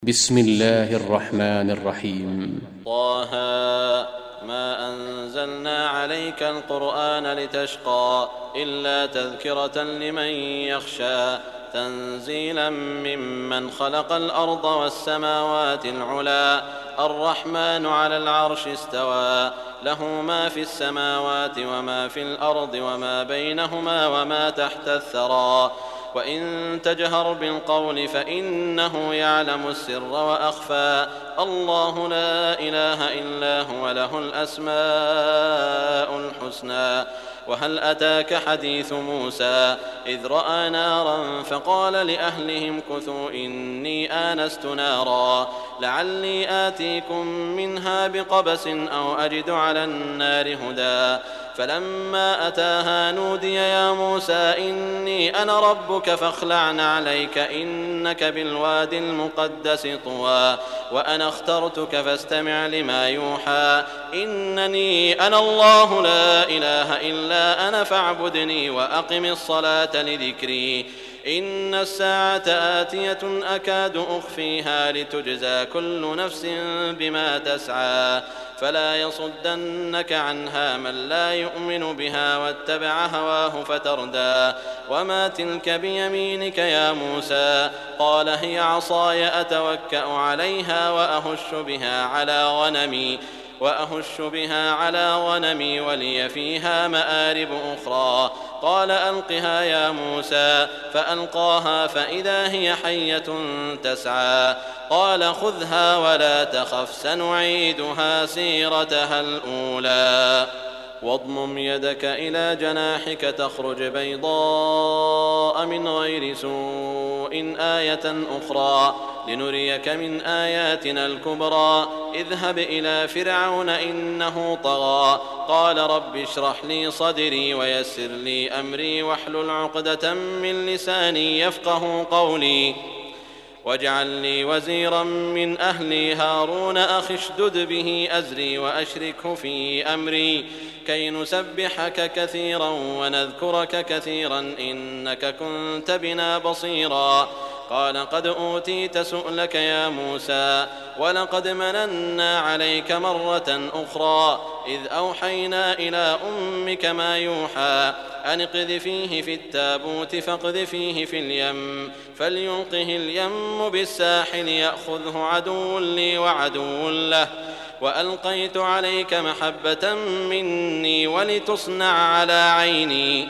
بسم الله الرحمن الرحيم. طه ما أنزلنا عليك القرآن لتشقى إلا تذكرة لمن يخشى تنزيلا ممن خلق الأرض والسماوات العلى الرحمن على العرش استوى له ما في السماوات وما في الأرض وما بينهما وما تحت الثرى وإن تجهر بالقول فإنه يعلم السر وأخفى الله لا إله إلا هو له الأسماء الحسنى. وهل أتاك حديث موسى إذ رأى نارا فقال لأهلهم كثوا إني آنست نارا لعلي آتيكم منها بقبس أو أجد على النار هدى فلما أتاها نودي يا موسى إني أنا ربك فاخلع نعليك إنك بالوادي المقدس طوى وأنا اخترتك فاستمع لما يوحى إنني أنا الله لا إله إلا أنا فاعبدني وأقم الصلاة لذكري إن الساعة آتية أكاد أخفيها لتجزى كل نفس بما تسعى فلا يصدنك عنها من لا يؤمن بها واتبع هواه فتردى وما تلك بيمينك يا موسى قال هي عصاي أتوكأ عليها وأهش بها على غنمي ولي فيها مآرب أخرى قال ألقها يا موسى فألقاها فإذا هي حية تسعى قال خذها ولا تخف سنعيدها سيرتها الأولى واضمم يدك إلى جناحك تخرج بيضاء من غير سوء آية أخرى لنريك من آياتنا الكبرى اذهب إلى فرعون إنه طغى قال رب اشرح لي صدري ويسر لي أمري واحلل عقدة من لساني يفقه قولي واجعل لي وزيرا من أهلي هارون أخي اشدد به أزري وأشركه في أمري كي نسبحك كثيرا ونذكرك كثيرا إنك كنت بنا بصيرا قال قد أوتيت سؤلك يا موسى ولقد مننا عليك مرة أخرى إذ أوحينا إلى أمك ما يوحى أن اقذفيه في التابوت فاقذفيه في اليم فليلقه اليم بالساحل يأخذه عدو لي وعدو له وألقيت عليك محبة مني ولتصنع على عيني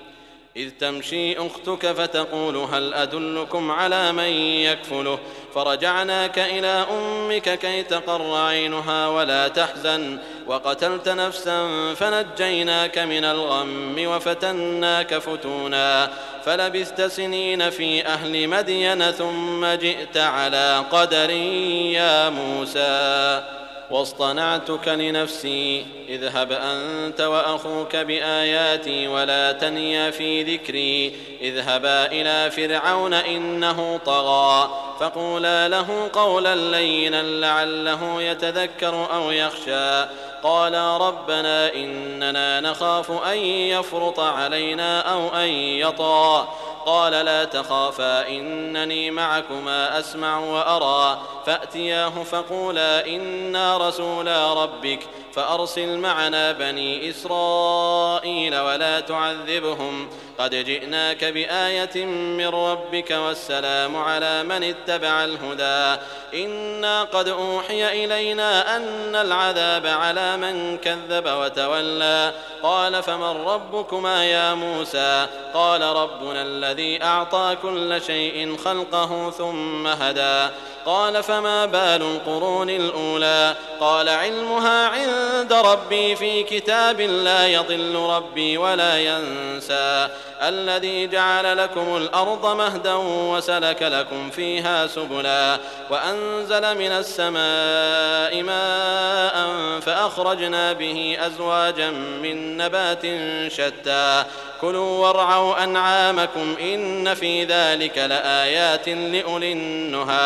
إذ تمشي أختك فتقول هل أدلكم على من يكفله فرجعناك إلى أمك كي تقر عينها ولا تحزن وقتلت نفسا فنجيناك من الغم وفتناك فتونا فلبثت سنين في أهل مدين ثم جئت على قدر يا موسى واصطنعتك لنفسي اذهب أنت وأخوك بآياتي ولا تنيا في ذكري اذهبا إلى فرعون إنه طغى فقولا له قولا لينا لعله يتذكر أو يخشى قالا ربنا إننا نخاف أن يفرط علينا أو أن يطغى قال لا تخافا إنني معكما أسمع وأرى فأتياه فقولا إنا رسولا ربك فأرسل معنا بني إسرائيل ولا تعذبهم قد جئناك بآية من ربك والسلام على من اتبع الهدى إنا قد أوحي إلينا أن العذاب على من كذب وتولى قال فمن ربكما يا موسى قال ربنا الذي أعطى كل شيء خلقه ثم هدى قال فما بال القرون الأولى قال علمها عند ربي في كتاب لا يضل ربي ولا ينسى الذي جعل لكم الأرض مهدا وسلك لكم فيها سبلا وأنزل من السماء ماء فأخرجنا به أزواجا من نبات شتى كلوا وارعوا أنعامكم إن في ذلك لآيات لأولي النهى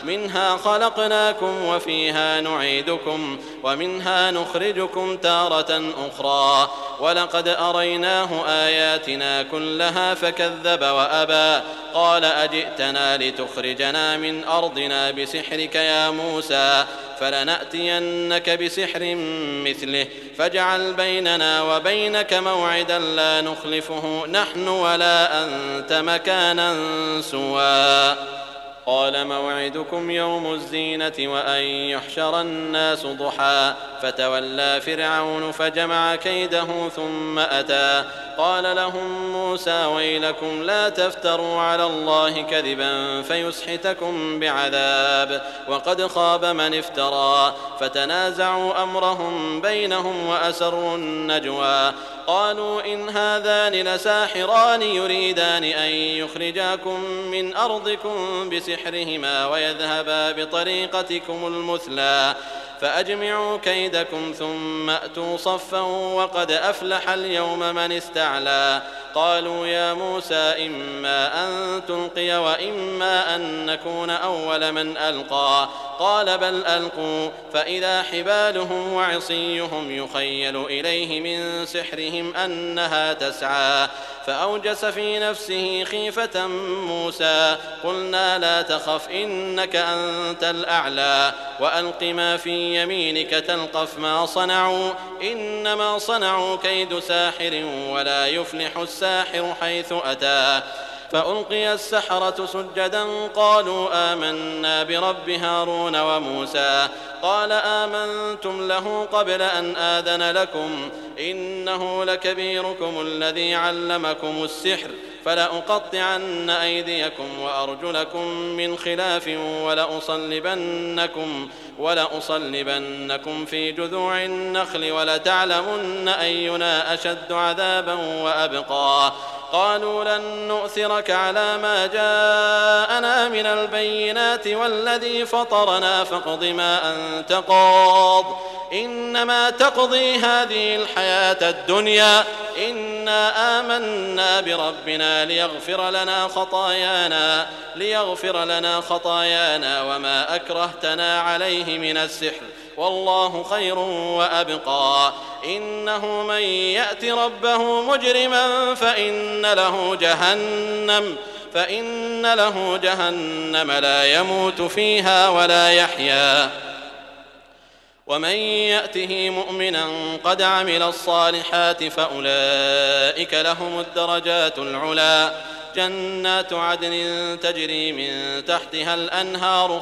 منها خلقناكم وفيها نعيدكم ومنها نخرجكم تارة أخرى ولقد أريناه آياتنا كلها فكذب وأبى قال أجئتنا لتخرجنا من أرضنا بسحرك يا موسى فلنأتينك بسحر مثله فاجعل بيننا وبينك موعدا لا نخلفه نحن ولا أنت مكانا سوى قال موعدكم يوم الزينة وأن يحشر الناس ضحى فتولى فرعون فجمع كيده ثم أتى قال لهم موسى ويلكم لا تفتروا على الله كذبا فيسحتكم بعذاب وقد خاب من افترى فتنازعوا أمرهم بينهم وأسروا النجوى قالوا إن هذان لساحران يريدان أن يخرجاكم من أرضكم بسحرهما ويذهبا بطريقتكم المثلى فأجمعوا كيدكم ثم أتوا صفا وقد أفلح اليوم من استعلى قالوا يا موسى إما أن تلقي وإما أن نكون أول من ألقى قال بل ألقوا فإذا حبالهم وعصيهم يخيل إليه من سحرهم أنها تسعى فأوجس في نفسه خيفة موسى قلنا لا تخف إنك أنت الأعلى وألق ما في يمينك تلقف ما صنعوا إنما صنعوا كيد ساحر ولا يفلح الساحر حيث أتى فألقي السحرة سجدا قالوا آمنا برب هارون وموسى قال آمنتم له قبل أن آذن لكم إنه لكبيركم الذي علمكم السحر فلأقطعن أيديكم وأرجلكم من خلاف ولأصلبنكم في جذوع النخل ولتعلمن أينا أشد عذابا وأبقى قالوا لن نؤثرك على ما جاءنا من البينات والذي فطرنا فاقض ما أنت قاض إنما تقضي هذه الحياة الدنيا إنا آمنا بربنا ليغفر لنا خطايانا وما أكرهتنا عليه من السحر والله خير وأبقى إنه من يأت ربه مجرما فإن له جهنم لا يموت فيها ولا يحيا ومن يأته مؤمنا قد عمل الصالحات فأولئك لهم الدرجات العلى جنات عدن تجري من تحتها الأنهار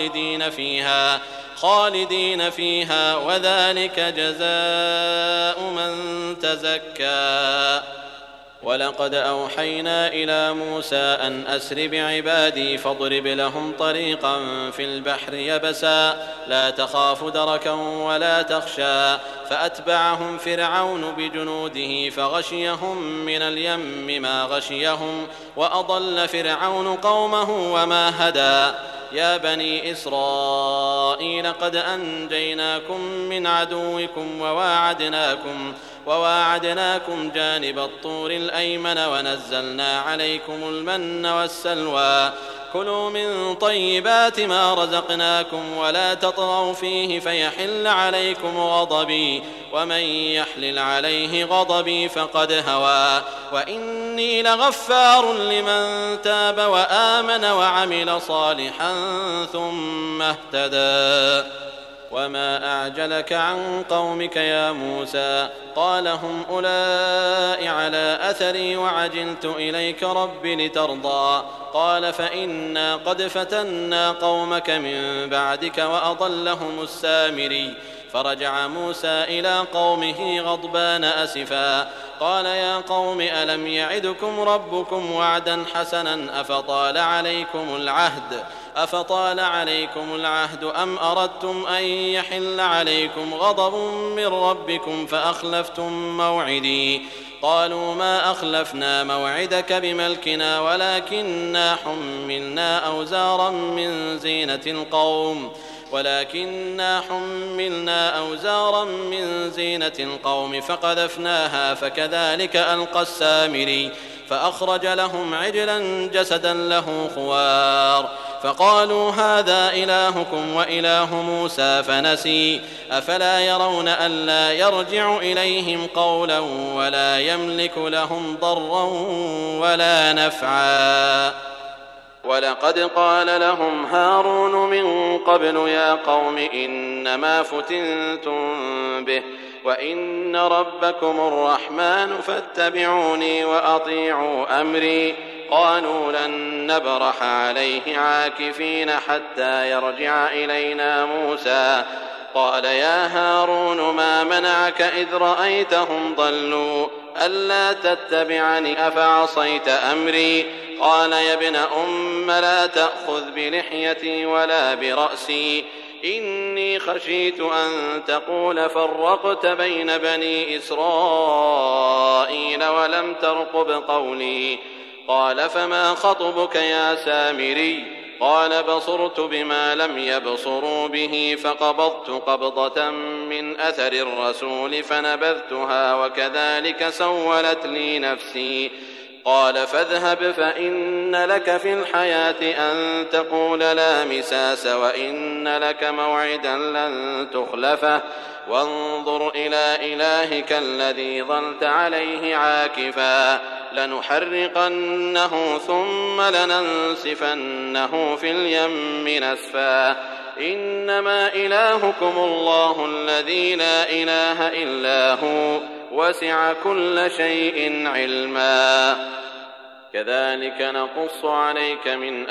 خالدين فيها وذلك جزاء من تزكى ولقد أوحينا إلى موسى أن أسر بعبادي فاضرب لهم طريقا في البحر يبسا لا تخاف دركا ولا تخشى فأتبعهم فرعون بجنوده فغشيهم من اليم ما غشيهم وأضل فرعون قومه وما هدى يا بني إسرائيل قد أنجيناكم من عدوكم وواعدناكم جانب الطور الأيمن ونزلنا عليكم المن والسلوى كلوا من طيبات ما رزقناكم ولا تطغوا فيه فيحل عليكم غضبي ومن يحلل عليه غضبي فقد هوى وإني لغفار لمن تاب وآمن وعمل صالحا ثم اهتدى وما أعجلك عن قومك يا موسى قال هم أولئك على أثري وعجلت إليك رب لترضى قال فإنا قد فتنا قومك من بعدك وأضلهم السامري فرجع موسى إلى قومه غضبان أسفا قال يا قوم ألم يعدكم ربكم وعدا حسنا أفطال عليكم العهد أم أردتم أن يحل عليكم غضب من ربكم فأخلفتم موعدي قالوا ما أخلفنا موعدك بملكنا ولكننا حملنا أوزارا من زينة القوم فقذفناها فكذلك ألقى السامري فأخرج لهم عجلا جسدا له خوار فقالوا هذا إلهكم وإله موسى فنسي أفلا يرون ألا يرجع إليهم قولا ولا يملك لهم ضرا ولا نفعا ولقد قال لهم هارون من قبل يا قوم إنما فتنتم به وإن ربكم الرحمن فاتبعوني وأطيعوا أمري قالوا لن نبرح عليه عاكفين حتى يرجع إلينا موسى قال يا هارون ما منعك إذ رأيتهم ضلوا ألا تتبعني أفعصيت أمري قال يا ابن أم لا تأخذ بلحيتي ولا برأسي إني خشيت أن تقول فرقت بين بني إسرائيل ولم ترقب قولي قال فما خطبك يا سامري قال بصرت بما لم يبصروا به فقبضت قبضة من أثر الرسول فنبذتها وكذلك سولت لي نفسي قال فاذهب فإن لك في الحياة أن تقول لا مساس وإن لك موعدا لن تخلفه وانظر إلى إلهك الذي ظلت عليه عاكفا لنحرقنه ثم لننسفنه في اليم نسفا إنما إلهكم الله الذي لا إله إلا هو وسع كل شيء علما كذلك نقص عليك من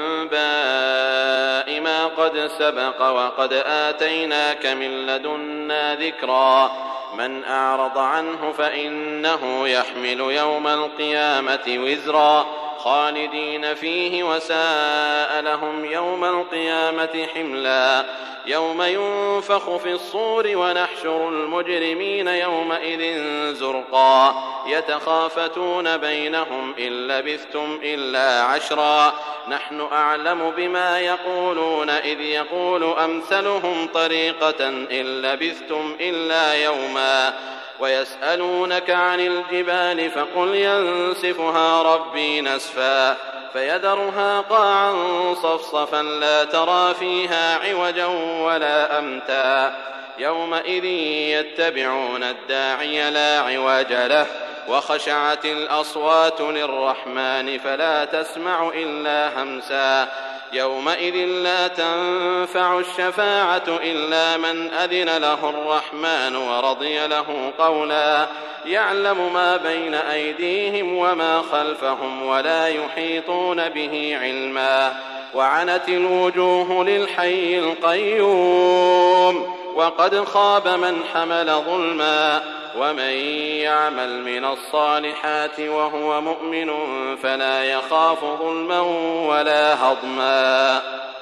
أنباء ما قد سبق وقد آتيناك من لدنا ذكرا من أعرض عنه فإنه يحمل يوم القيامة وزرا خالدين فيه وساء لهم يوم القيامة حملا يوم ينفخ في الصور ونحشر المجرمين يومئذ زرقا يتخافتون بينهم إن لبثتم إلا عشرا نحن أعلم بما يقولون إذ يقول أمثلهم طريقة إن لبثتم إلا يوما ويسألونك عن الجبال فقل ينسفها ربي نسفا فيذرها قاعا صفصفا لا ترى فيها عوجا ولا أمتا يومئذ يتبعون الداعي لا عوج له وخشعت الأصوات للرحمن فلا تسمع إلا همسا يومئذ لا تنفع الشفاعة إلا من أذن له الرحمن ورضي له قولا يعلم ما بين أيديهم وما خلفهم ولا يحيطون به علما وعنت الوجوه للحي القيوم وقد خاب من حمل ظلما ومن يعمل من الصالحات وهو مؤمن فلا يخاف ظلما ولا هضما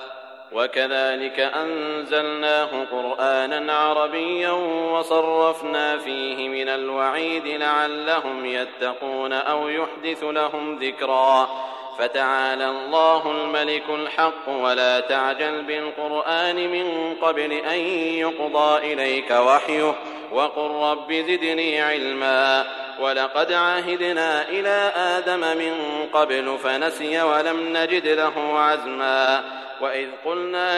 وكذلك أنزلناه قرآنا عربيا وصرفنا فيه من الوعيد لعلهم يتقون أو يحدث لهم ذكرا فتعالى الله الملك الحق ولا تعجل بالقرآن من قبل أن يقضى إليك وحيه وقل رب زدني علما ولقد عهدنا إلى آدم من قبل فنسي ولم نجد له عزما وإذ قلنا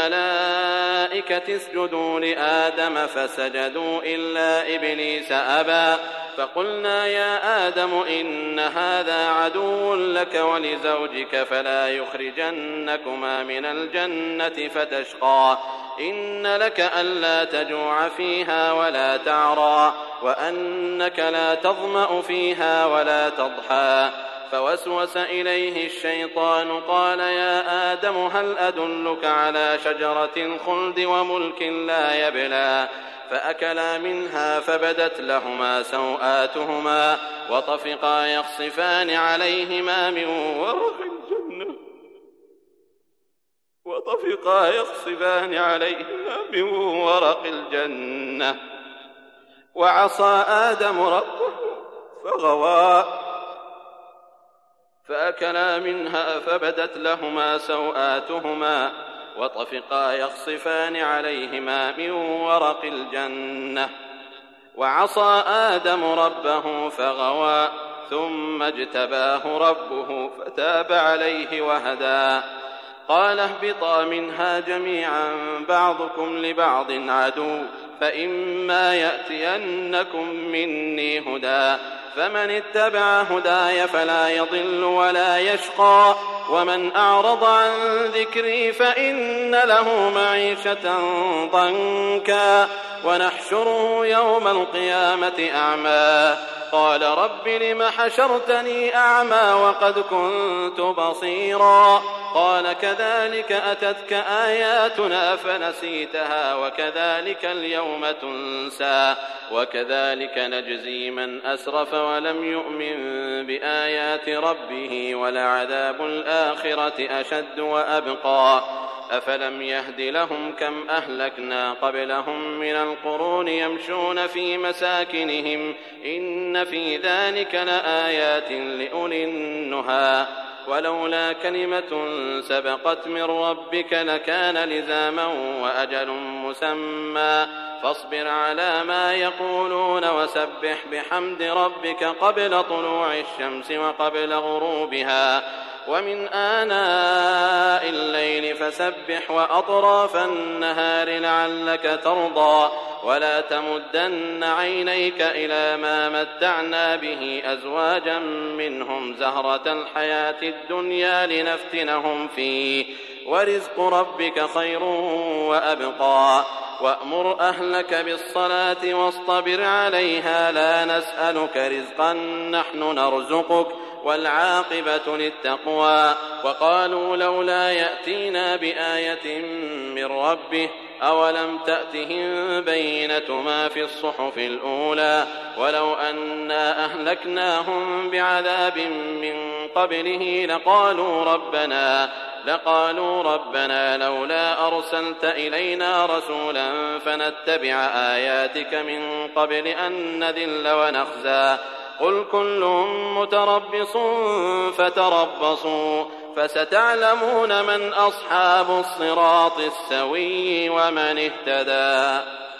للملائكة اسجدوا لآدم فسجدوا إلا إبليس أبى فقلنا يا آدم إن هذا عدو لك ولزوجك فلا يخرجنكما من الجنة فتشقى إن لك ألا تجوع فيها ولا تعرى وأنك لا تظمأ فيها ولا تضحى فوسوس إليه الشيطان قال يا آدم هل أدلك على شجرة الخلد وملك لا يبلى فأكلا منها فبدت لهما سوآتهما وطفقا يخصفان عليهما من ورق الجنة وعصى آدم ربه فغوى فأكلا منها فبدت لهما سوآتهما وطفقا يخصفان عليهما من ورق الجنة وعصى آدم ربه فغوى ثم اجتباه ربه فتاب عليه وهدى قال اهبطا منها جميعا بعضكم لبعض عدو فإما يأتينكم مني هدى فمن اتبع هداي فلا يضل ولا يشقى ومن أعرض عن ذكري فإن له معيشة ضنكا ونحشره يوم القيامة أعمى قال رب لم حشرتني أعمى وقد كنت بصيرا قال كذلك أتتك آياتنا فنسيتها وكذلك اليوم تنسى وكذلك نجزي من أسرف ولم يؤمن بآيات ربه ولعذاب الآخرة أشد وأبقى أفلم يهد لهم كم أهلكنا قبلهم من القرون يمشون في مساكنهم إن في ذلك لآيات لأولي النهى ولولا كلمة سبقت من ربك لكان لزاما وأجل مسمى فاصبر على ما يقولون وسبح بحمد ربك قبل طلوع الشمس وقبل غروبها ومن آناء الليل فسبح وأطراف النهار لعلك ترضى ولا تمدن عينيك إلى ما متعنا به أزواجا منهم زهرة الحياة الدنيا لنفتنهم فيه ورزق ربك خير وأبقى وأمر أهلك بالصلاة واصطبر عليها لا نسألك رزقا نحن نرزقك والعاقبة للتقوى وقالوا لولا يأتينا بآية من ربه أولم تأتهم بينة ما في الصحف الأولى ولو أنا أهلكناهم بعذاب من قبله لقالوا ربنا لولا أرسلت إلينا رسولا فنتبع آياتك من قبل أن نذل ونخزى قل كل متربص فتربصوا فستعلمون من أصحاب الصراط السوي ومن اهتدى